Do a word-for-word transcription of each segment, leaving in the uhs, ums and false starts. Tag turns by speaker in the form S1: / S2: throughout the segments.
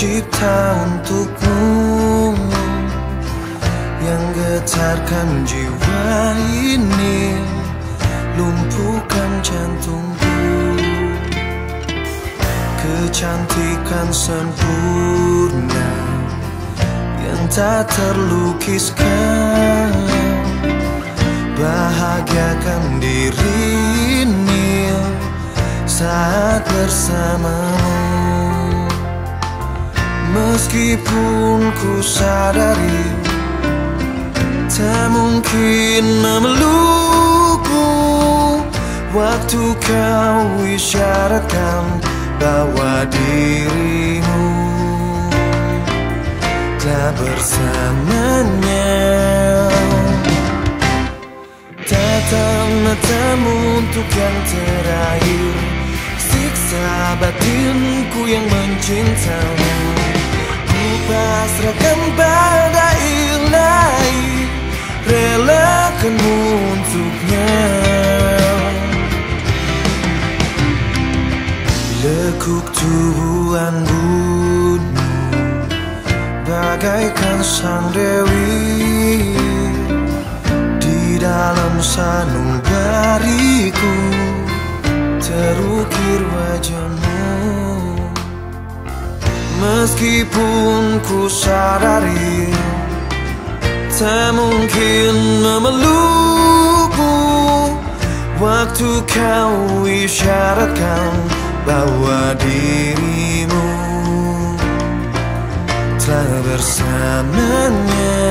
S1: cipta untukmu, yang getarkan jiwa ini, lumpuhkan jantungku. Kecantikan sempurna yang tak terlukiskan, bahagiakan diri ini saat bersamamu. Meskipun ku sadari tak mungkin memelukku, waktu kau isyaratkan bahwa dirimu telah bersamanya. Tatap matamu untuk yang terakhir, siksa batinku yang mencintamu. Ku pasrahkan pada ilahi, relakanmu untuknya. Lekuk tubuh anggunmu bagaikan sang dewi, di dalam sanubariku terukir wajahmu. Meskipun ku sadari tak mungkin memelukku, waktu kau isyaratkan bahwa dirimu telah bersamanya.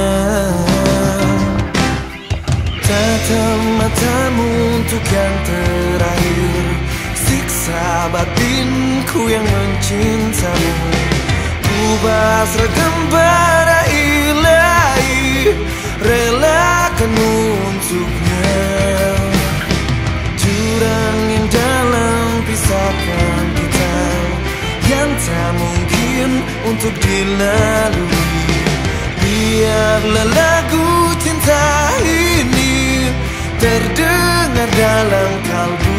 S1: Tatap matamu untuk yang terakhir, siksa batinku yang mencintamu. Ku pasrahkan pada ilahi, relakanmu untuknya. Jurang yang dalam pisahkan kita, yang tak mungkin untuk dilalui. Biarlah lagu cinta ini terdengar dalam kalbu.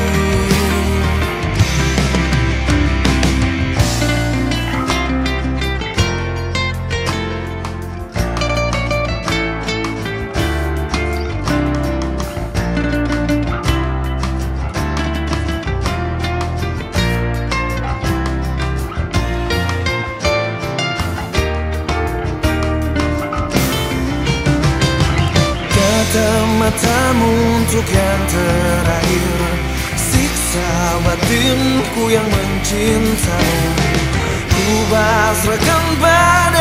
S1: Tatap matamu untuk yang terakhir, siksa batinku yang mencintamu. Ku pasrahkan pada